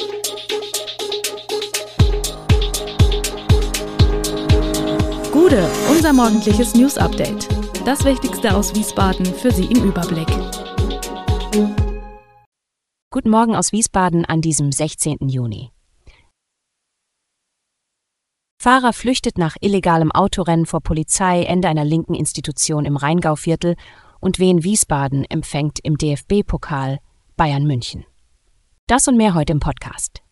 Gude, unser morgendliches News-Update. Das Wichtigste aus Wiesbaden für Sie im Überblick. Guten Morgen aus Wiesbaden an diesem 16. Juni. Fahrer flüchtet nach illegalem Autorennen vor Polizei, Ende einer linken Institution im Rheingauviertel und Wien Wiesbaden empfängt im DFB-Pokal Bayern München. Das und mehr heute im Podcast.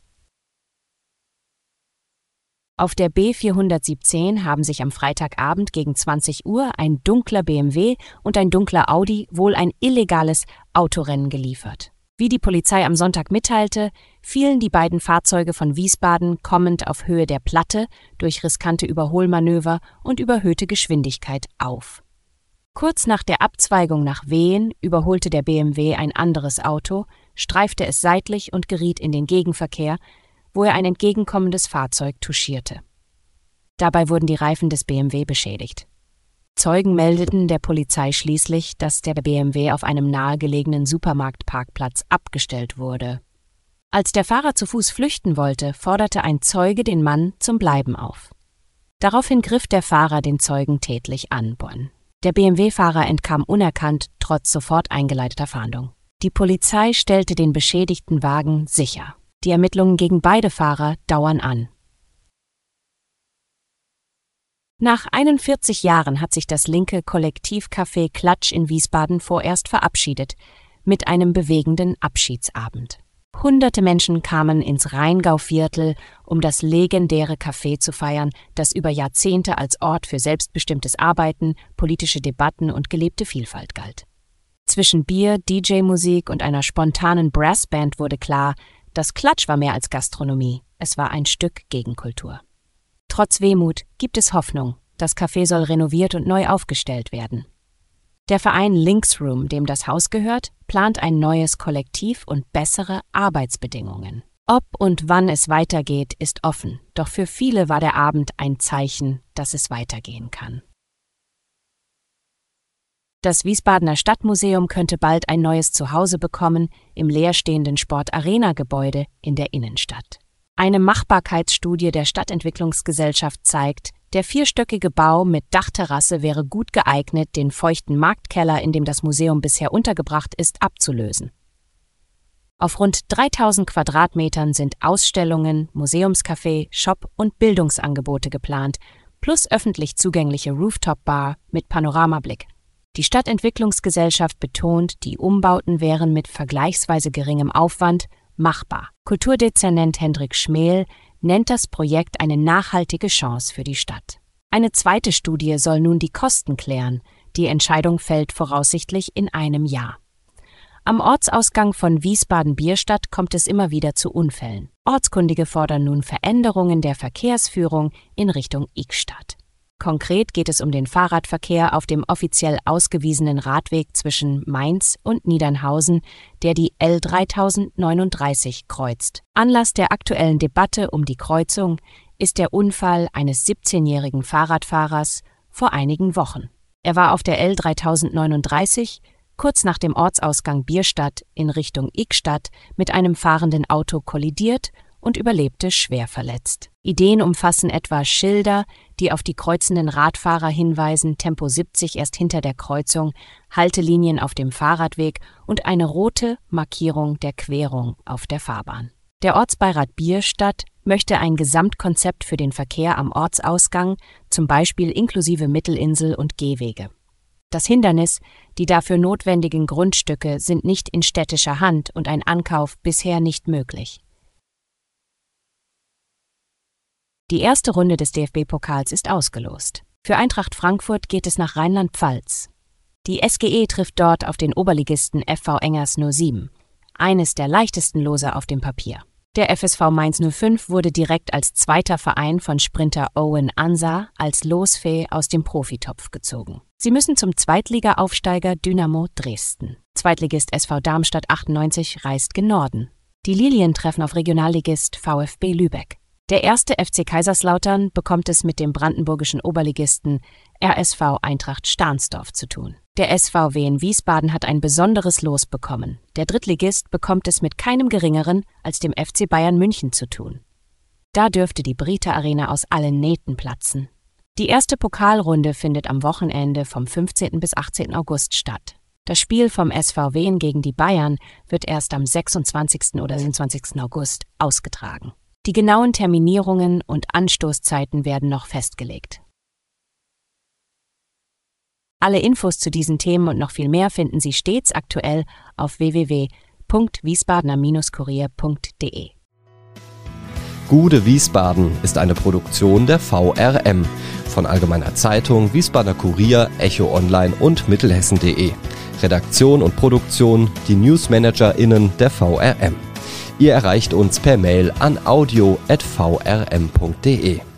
Auf der B417 haben sich am Freitagabend gegen 20 Uhr ein dunkler BMW und ein dunkler Audi wohl ein illegales Autorennen geliefert. Wie die Polizei am Sonntag mitteilte, fielen die beiden Fahrzeuge von Wiesbaden kommend auf Höhe der Platte durch riskante Überholmanöver und überhöhte Geschwindigkeit auf. Kurz nach der Abzweigung nach Wehen überholte der BMW ein anderes Auto, streifte es seitlich und geriet in den Gegenverkehr, wo er ein entgegenkommendes Fahrzeug touchierte. Dabei wurden die Reifen des BMW beschädigt. Zeugen meldeten der Polizei schließlich, dass der BMW auf einem nahegelegenen Supermarktparkplatz abgestellt wurde. Als der Fahrer zu Fuß flüchten wollte, forderte ein Zeuge den Mann zum Bleiben auf. Daraufhin griff der Fahrer den Zeugen tätlich an. Der BMW-Fahrer entkam unerkannt, trotz sofort eingeleiteter Fahndung. Die Polizei stellte den beschädigten Wagen sicher. Die Ermittlungen gegen beide Fahrer dauern an. Nach 41 Jahren hat sich das linke Kollektivcafé Klatsch in Wiesbaden vorerst verabschiedet, mit einem bewegenden Abschiedsabend. Hunderte Menschen kamen ins Rheingauviertel, um das legendäre Café zu feiern, das über Jahrzehnte als Ort für selbstbestimmtes Arbeiten, politische Debatten und gelebte Vielfalt galt. Zwischen Bier, DJ-Musik und einer spontanen Brassband wurde klar, das Klatsch war mehr als Gastronomie, es war ein Stück Gegenkultur. Trotz Wehmut gibt es Hoffnung, das Café soll renoviert und neu aufgestellt werden. Der Verein Linksroom, dem das Haus gehört, plant ein neues Kollektiv und bessere Arbeitsbedingungen. Ob und wann es weitergeht, ist offen, doch für viele war der Abend ein Zeichen, dass es weitergehen kann. Das Wiesbadener Stadtmuseum könnte bald ein neues Zuhause bekommen im leerstehenden Sport-Arena-Gebäude in der Innenstadt. Eine Machbarkeitsstudie der Stadtentwicklungsgesellschaft zeigt, der vierstöckige Bau mit Dachterrasse wäre gut geeignet, den feuchten Marktkeller, in dem das Museum bisher untergebracht ist, abzulösen. Auf rund 3000 Quadratmetern sind Ausstellungen, Museumscafé, Shop und Bildungsangebote geplant, plus öffentlich zugängliche Rooftop-Bar mit Panoramablick. Die Stadtentwicklungsgesellschaft betont, die Umbauten wären mit vergleichsweise geringem Aufwand machbar. Kulturdezernent Hendrik Schmel nennt das Projekt eine nachhaltige Chance für die Stadt. Eine zweite Studie soll nun die Kosten klären. Die Entscheidung fällt voraussichtlich in einem Jahr. Am Ortsausgang von Wiesbaden-Bierstadt kommt es immer wieder zu Unfällen. Ortskundige fordern nun Veränderungen der Verkehrsführung in Richtung Ickstadt. Konkret geht es um den Fahrradverkehr auf dem offiziell ausgewiesenen Radweg zwischen Mainz und Niedernhausen, der die L3039 kreuzt. Anlass der aktuellen Debatte um die Kreuzung ist der Unfall eines 17-jährigen Fahrradfahrers vor einigen Wochen. Er war auf der L3039 kurz nach dem Ortsausgang Bierstadt in Richtung Ickstadt mit einem fahrenden Auto kollidiert und überlebte schwer verletzt. Ideen umfassen etwa Schilder, die auf die kreuzenden Radfahrer hinweisen, Tempo 70 erst hinter der Kreuzung, Haltelinien auf dem Fahrradweg und eine rote Markierung der Querung auf der Fahrbahn. Der Ortsbeirat Bierstadt möchte ein Gesamtkonzept für den Verkehr am Ortsausgang, zum Beispiel inklusive Mittelinsel und Gehwege. Das Hindernis, die dafür notwendigen Grundstücke sind nicht in städtischer Hand und ein Ankauf bisher nicht möglich. Die erste Runde des DFB-Pokals ist ausgelost. Für Eintracht Frankfurt geht es nach Rheinland-Pfalz. Die SGE trifft dort auf den Oberligisten FV Engers 07, eines der leichtesten Lose auf dem Papier. Der FSV Mainz 05 wurde direkt als zweiter Verein von Sprinter Owen Ansah als Losfee aus dem Profitopf gezogen. Sie müssen zum Zweitliga-Aufsteiger Dynamo Dresden. Zweitligist SV Darmstadt 98 reist gen Norden. Die Lilien treffen auf Regionalligist VfB Lübeck. Der erste FC Kaiserslautern bekommt es mit dem brandenburgischen Oberligisten RSV Eintracht Stahnsdorf zu tun. Der SVW in Wiesbaden hat ein besonderes Los bekommen. Der Drittligist bekommt es mit keinem Geringeren als dem FC Bayern München zu tun. Da dürfte die Brita Arena aus allen Nähten platzen. Die erste Pokalrunde findet am Wochenende vom 15. bis 18. August statt. Das Spiel vom SVW gegen die Bayern wird erst am 26. oder 27. August ausgetragen. Die genauen Terminierungen und Anstoßzeiten werden noch festgelegt. Alle Infos zu diesen Themen und noch viel mehr finden Sie stets aktuell auf www.wiesbadener-kurier.de. Gude Wiesbaden ist eine Produktion der VRM von Allgemeiner Zeitung, Wiesbadener Kurier, Echo Online und Mittelhessen.de. Redaktion und Produktion die NewsmanagerInnen der VRM. Ihr erreicht uns per Mail an audio@vrm.de.